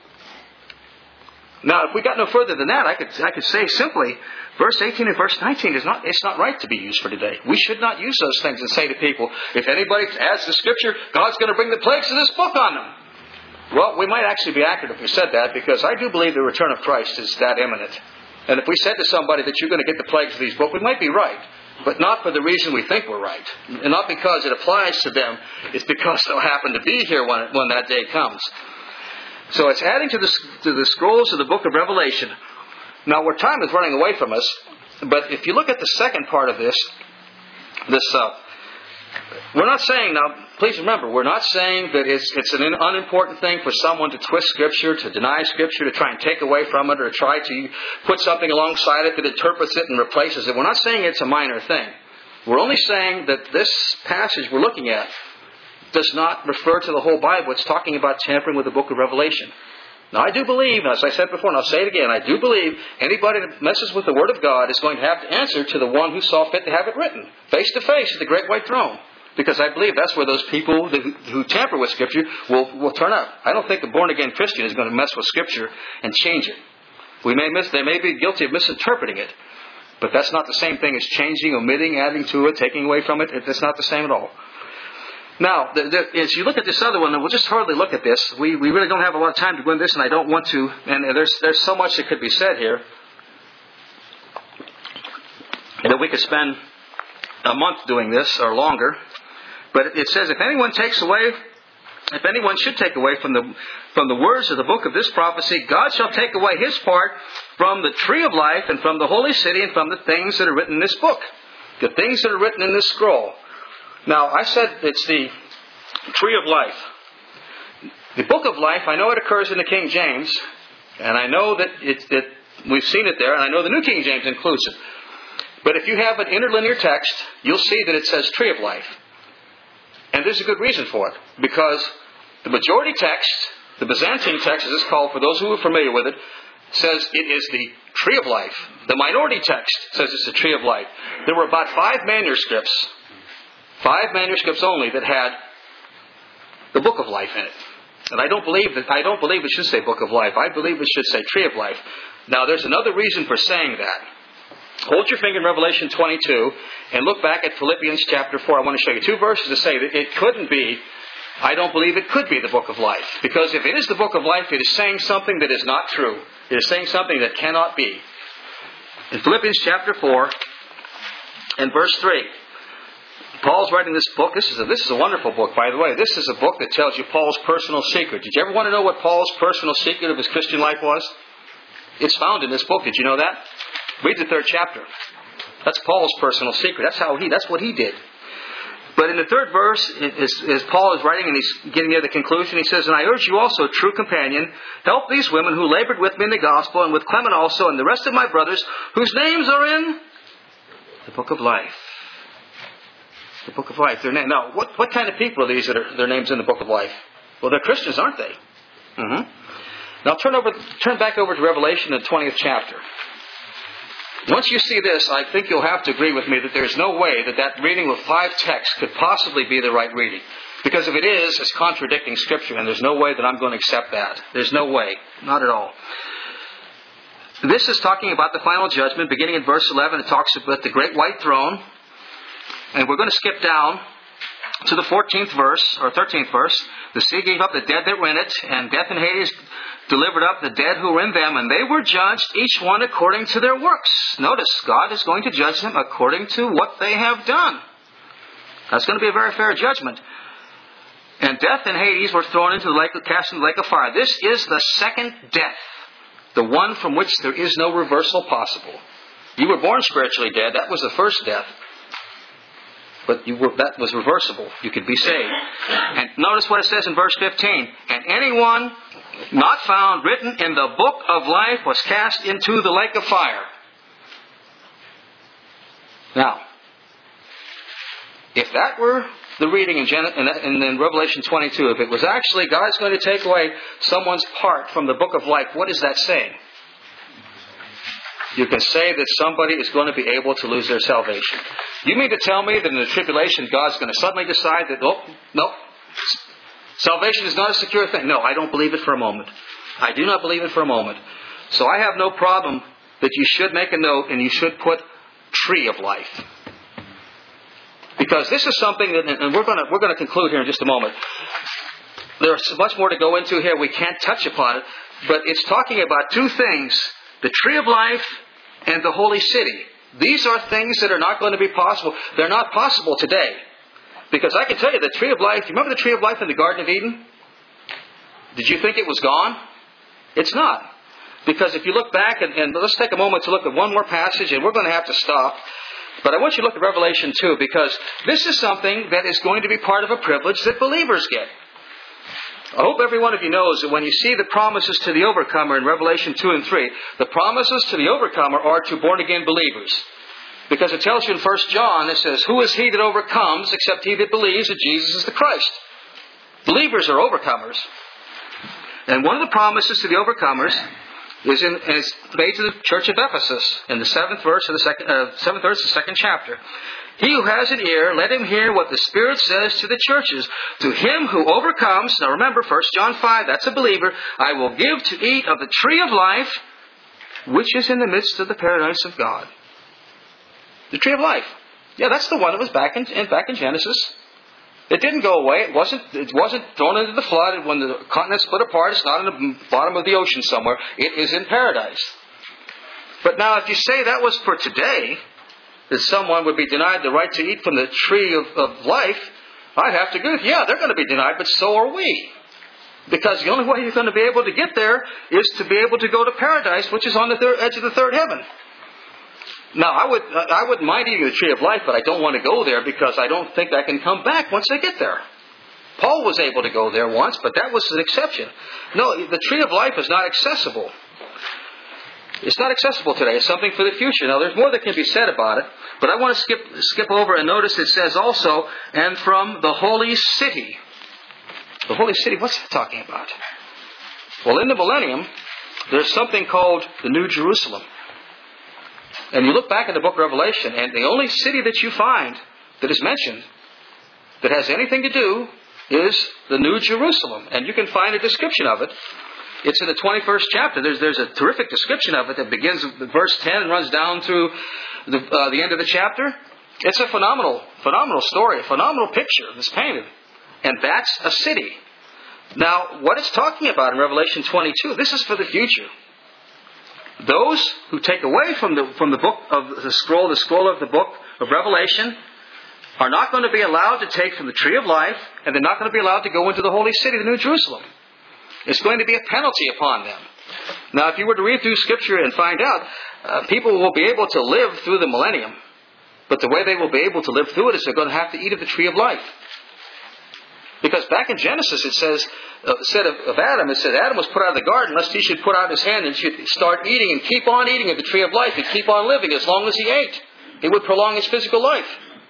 Now, if we got no further than that, I could I could say simply, verse eighteen and verse nineteen is not it's not right to be used for today. We should not use those things and say to people, if anybody adds to Scripture, God's going to bring the plagues of this book on them. Well, we might actually be accurate if we said that, because I do believe the return of Christ is that imminent. And if we said to somebody that you're going to get the plagues of these books, we might be right. But not for the reason we think we're right. And not because it applies to them. It's because they'll happen to be here when, when that day comes. So it's adding to the, to the scrolls of the book of Revelation. Now, our time is running away from us. But if you look at the second part of this, this uh, we're not saying, now, please remember, we're not saying that it's, it's an unimportant thing for someone to twist Scripture, to deny Scripture, to try and take away from it, or try to put something alongside it that interprets it and replaces it. We're not saying it's a minor thing. We're only saying that this passage we're looking at does not refer to the whole Bible. It's talking about tampering with the book of Revelation. Now, I do believe, as I said before, and I'll say it again, I do believe anybody that messes with the Word of God is going to have to answer to the one who saw fit to have it written, face to face at the great white throne. Because I believe that's where those people who, who tamper with Scripture will, will turn up. I don't think a born-again Christian is going to mess with Scripture and change it. We may miss, they may be guilty of misinterpreting it, but that's not the same thing as changing, omitting, adding to it, taking away from it. It's not the same at all. Now, the, the, as you look at this other one, and we'll just hardly look at this. We, we really don't have a lot of time to go into this, and I don't want to. And there's there's so much that could be said here that we could spend a month doing this or longer. But it says, if anyone takes away, if anyone should take away from the from the words of the book of this prophecy, God shall take away his part from the tree of life and from the holy city and from the things that are written in this book. The things that are written in this scroll. Now, I said it's the tree of life. The book of life, I know it occurs in the King James, and I know that it, it, we've seen it there, and I know the New King James includes it. But if you have an interlinear text, you'll see that it says tree of life. And there's a good reason for it. Because the majority text, the Byzantine text, as it's called for those who are familiar with it, says it is the tree of life. The minority text says it's the tree of life. There were about five manuscripts, five manuscripts only, that had the book of life in it. And I don't believe that I don't believe it should say book of life. I believe it should say tree of life. Now there's another reason for saying that. Hold your finger in Revelation twenty-two and look back at Philippians chapter four. I want to show you two verses to say that it couldn't be, I don't believe it could be the book of life. Because if it is the book of life, it is saying something that is not true. It is saying something that cannot be. In Philippians chapter four and verse three, Paul's writing this book. This is a, this is a wonderful book, by the way. This is a book that tells you Paul's personal secret. Did you ever want to know what Paul's personal secret of his Christian life was? It's found in this book. Did you know that? Read the third chapter. That's Paul's personal secret. That's how he, that's what he did. But in the third verse, as, as Paul is writing and he's getting near the conclusion, he says, "And I urge you also, true companion, help these women who labored with me in the gospel, and with Clement also, and the rest of my brothers, whose names are in the book of life." The book of life. Their name. Now, what, what kind of people are these that are their names in the book of life? Well, they're Christians, aren't they? Mm-hmm. Now turn over, turn back over to Revelation, the twentieth chapter. Once you see this, I think you'll have to agree with me that there's no way that that reading with five texts could possibly be the right reading. Because if it is, it's contradicting Scripture, and there's no way that I'm going to accept that. There's no way. Not at all. This is talking about the final judgment. Beginning in verse eleven, it talks about the great white throne. And we're going to skip down to the fourteenth verse, or thirteenth verse. "The sea gave up the dead that were in it, and death and Hades delivered up the dead who were in them, and they were judged, each one according to their works." Notice, God is going to judge them according to what they have done. That's going to be a very fair judgment. "And death and Hades were thrown into the lake, cast into the lake of fire." This is the second death, the one from which there is no reversal possible. You were born spiritually dead. That was the first death. But you were, that was reversible. You could be saved. And notice what it says in verse fifteen. "And anyone not found written in the book of life was cast into the lake of fire." Now, if that were the reading in, Gen- in, in Revelation twenty-two, if it was actually God's going to take away someone's part from the book of life, what is that saying? You can say that somebody is going to be able to lose their salvation. You mean to tell me that in the tribulation God's going to suddenly decide that, oh, no, salvation is not a secure thing? No, I don't believe it for a moment. I do not believe it for a moment. So I have no problem that you should make a note and you should put tree of life. Because this is something that, and we're going to, we're going to conclude here in just a moment. There's much more to go into here. We can't touch upon it. But it's talking about two things. The tree of life and the holy city. These are things that are not going to be possible. They're not possible today. Because I can tell you, the tree of life, you remember the tree of life in the Garden of Eden? Did you think it was gone? It's not. Because if you look back, and, and let's take a moment to look at one more passage, and we're going to have to stop. But I want you to look at Revelation two, because this is something that is going to be part of a privilege that believers get. I hope every one of you knows that when you see the promises to the overcomer in Revelation two and three, the promises to the overcomer are to born-again believers. Because it tells you in First John, it says, "Who is he that overcomes except he that believes that Jesus is the Christ?" Believers are overcomers. And one of the promises to the overcomers is, in, is made to the church of Ephesus in the seventh verse of the second, uh, seventh verse of the second chapter. "He who has an ear, let him hear what the Spirit says to the churches. To him who overcomes," now remember, First John five, that's a believer, "I will give to eat of the tree of life, which is in the midst of the paradise of God." The tree of life. Yeah, that's the one that was back in, in back in Genesis. It didn't go away. It wasn't, it wasn't thrown into the flood. When the continent split apart, it's not in the bottom of the ocean somewhere. It is in paradise. But now, if you say that was for today, that someone would be denied the right to eat from the tree of, of life, I'd have to agree with you. Yeah, they're going to be denied, but so are we. Because the only way you're going to be able to get there is to be able to go to paradise, which is on the third, edge of the third heaven. Now, I would, I wouldn't mind eating the tree of life, but I don't want to go there because I don't think I can come back once I get there. Paul was able to go there once, but that was an exception. No, the tree of life is not accessible. It's not accessible today. It's something for the future. Now, there's more that can be said about it, but I want to skip skip over and notice it says also, and from the holy city. The holy city, what's that talking about? Well, in the millennium, there's something called the New Jerusalem. And you look back at the book of Revelation, and the only city that you find that is mentioned that has anything to do is the New Jerusalem. And you can find a description of it. It's in the twenty-first chapter. There's there's a terrific description of it that begins with verse ten and runs down through the, uh, the end of the chapter. It's a phenomenal, phenomenal story, a phenomenal picture that's painted. And that's a city. Now, what it's talking about in Revelation twenty-two, this is for the future. Those who take away from the from the book of the scroll, the scroll of the book of Revelation, are not going to be allowed to take from the tree of life, and they're not going to be allowed to go into the holy city, the New Jerusalem. It's going to be a penalty upon them. Now, if you were to read through Scripture and find out, uh, people will be able to live through the millennium, but the way they will be able to live through it is they're going to have to eat of the tree of life. Because back in Genesis it says, uh, said of, of Adam, it said Adam was put out of the garden lest he should put out his hand and should start eating and keep on eating of the tree of life and keep on living as long as he ate. It would prolong his physical life.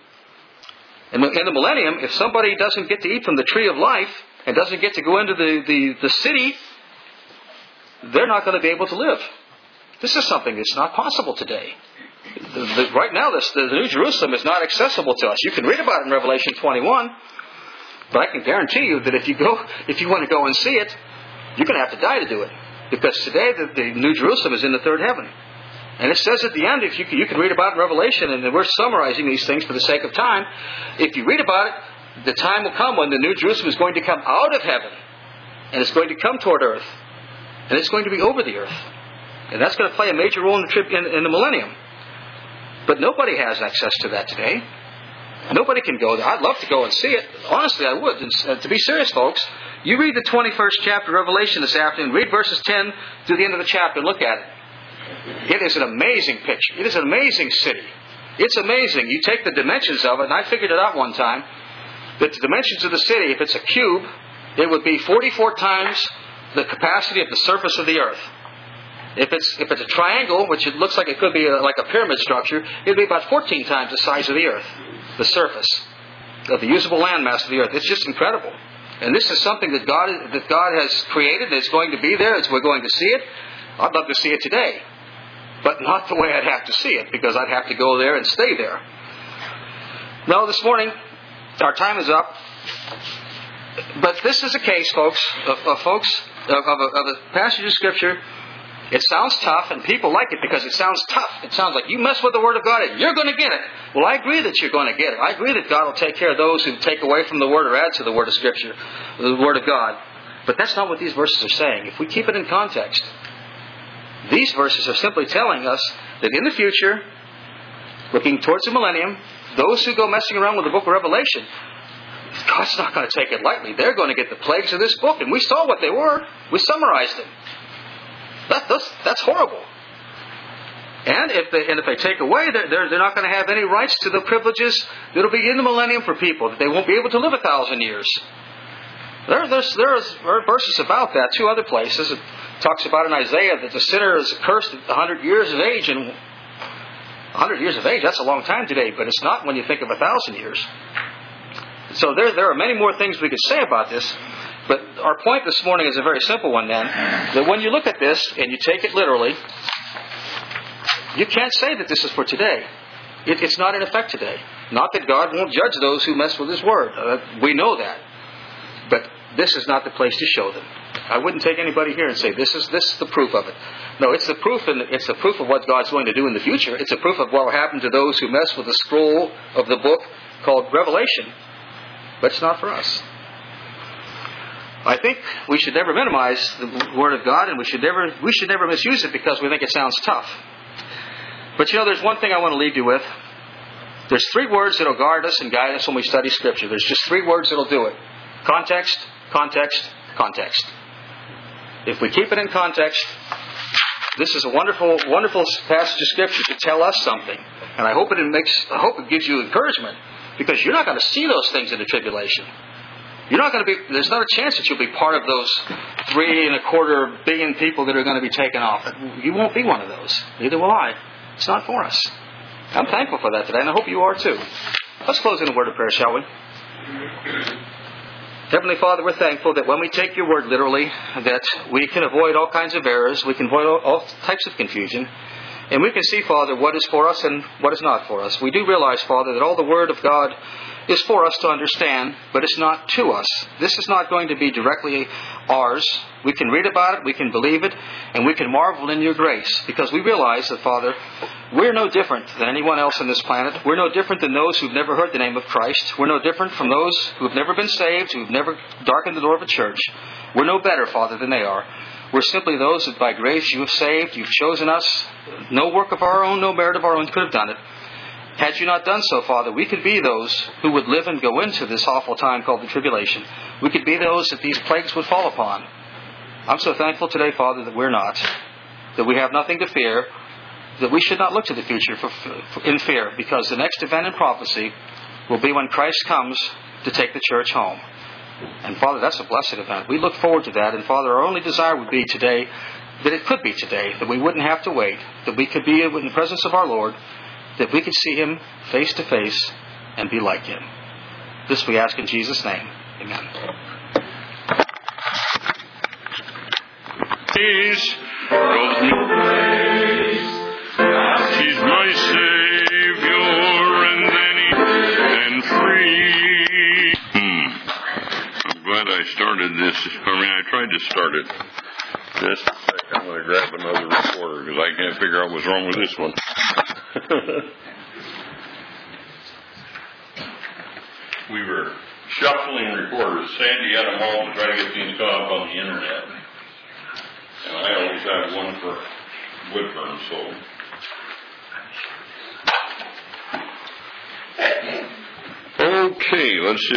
And in the millennium, if somebody doesn't get to eat from the tree of life and doesn't get to go into the, the, the city, they're not going to be able to live. This is something that's not possible today. The, the, right now, this, the, the New Jerusalem is not accessible to us. You can read about it in Revelation twenty-one. But I can guarantee you that if you go, if you want to go and see it, you're going to have to die to do it. Because today the, the New Jerusalem is in the third heaven. And it says at the end, if you can, you can read about it in Revelation, and we're summarizing these things for the sake of time. If you read about it, the time will come when the New Jerusalem is going to come out of heaven. And it's going to come toward earth. And it's going to be over the earth. And that's going to play a major role in the, trip, in, in the millennium. But nobody has access to that today. Nobody can go there. I'd love to go and see it. Honestly, I would. And uh, to be serious, folks, you read the twenty-first chapter of Revelation this afternoon. Read verses ten to the end of the chapter. Look at it. It is an amazing picture. It is an amazing city. It's amazing. You take the dimensions of it, and I figured it out one time, that the dimensions of the city, if it's a cube, it would be forty-four times the capacity of the surface of the earth. If it's if it's a triangle, which it looks like it could be a, like a pyramid structure, it would be about fourteen times the size of the earth. The surface of the usable landmass of the earth. It's just incredible. And this is something that God that God has created. It's going to be there. It's, we're going to see it. I'd love to see it today. But not the way I'd have to see it, because I'd have to go there and stay there. No, this morning, our time is up. But this is a case, folks, of, of folks, of, of, a, of a passage of Scripture. It sounds tough, and people like it because it sounds tough. It sounds like you mess with the Word of God and you're going to get it. Well, I agree that you're going to get it. I agree that God will take care of those who take away from the Word or add to the Word of Scripture, the Word of God. But that's not what these verses are saying. If we keep it in context, these verses are simply telling us that in the future, looking towards the millennium, those who go messing around with the book of Revelation, God's not going to take it lightly. They're going to get the plagues of this book. And we saw what they were. We summarized them. That, that's, that's horrible. And if they and if they take away, they're, they're, they're not going to have any rights to the privileges that will be in the millennium for people. That they won't be able to live a thousand years. There, there's, there's, there are verses about that. Two other places. It talks about in Isaiah that the sinner is cursed at one hundred years of age. And one hundred years of age, that's a long time today. But it's not when you think of a thousand years. So there, there are many more things we could say about this. But our point this morning is a very simple one then. That when you look at this and you take it literally, you can't say that this is for today. It, it's not in effect today. Not that God won't judge those who mess with His Word. Uh, we know that. But this is not the place to show them. I wouldn't take anybody here and say, this is this is the proof of it. No, it's the proof in the, it's the proof of what God's going to do in the future. It's a proof of what will happen to those who mess with the scroll of the book called Revelation. But it's not for us. I think we should never minimize the Word of God, and we should never we should never misuse it because we think it sounds tough. But you know, there's one thing I want to leave you with. There's three words that will guard us and guide us when we study Scripture. There's just three words that will do it. Context, context, context. If we keep it in context, this is a wonderful, wonderful passage of Scripture to tell us something. And I hope it makes, I hope it gives you encouragement, because you're not going to see those things in the tribulation. You're not going to be. There's not a chance that you'll be part of those three and a quarter billion people that are going to be taken off. You won't be one of those. Neither will I. It's not for us. I'm thankful for that today, and I hope you are too. Let's close in a word of prayer, shall we? Heavenly Father, we're thankful that when we take your word literally, that we can avoid all kinds of errors, we can avoid all, all types of confusion, and we can see, Father, what is for us and what is not for us. We do realize, Father, that all the Word of God is for us to understand, but it's not to us. This is not going to be directly ours. We can read about it, we can believe it, and we can marvel in your grace, because we realize that, Father, we're no different than anyone else on this planet. We're no different than those who've never heard the name of Christ. We're no different from those who've never been saved, who've never darkened the door of a church. We're no better, Father, than they are. We're simply those that by grace you have saved, you've chosen us. No work of our own, no merit of our own could have done it. Had you not done so, Father, we could be those who would live and go into this awful time called the tribulation. We could be those that these plagues would fall upon. I'm so thankful today, Father, that we're not. That we have nothing to fear. That we should not look to the future for, for, in fear, because the next event in prophecy will be when Christ comes to take the church home. And Father, that's a blessed event. We look forward to that. And Father, our only desire would be today, that it could be today, that we wouldn't have to wait, that we could be in the presence of our Lord, that we could see Him face to face and be like Him. This we ask in Jesus' name. Amen. He's He's my Savior, and then He and free. Hmm. I'm glad I started this. I mean, I tried to start it. Just a second. I'm going to grab another recorder because I can't figure out what's wrong with this one. We were shuffling recorders. Sandy had them all to try to get these up on the internet. And I always had one for Woodburn, so. Okay, let's see.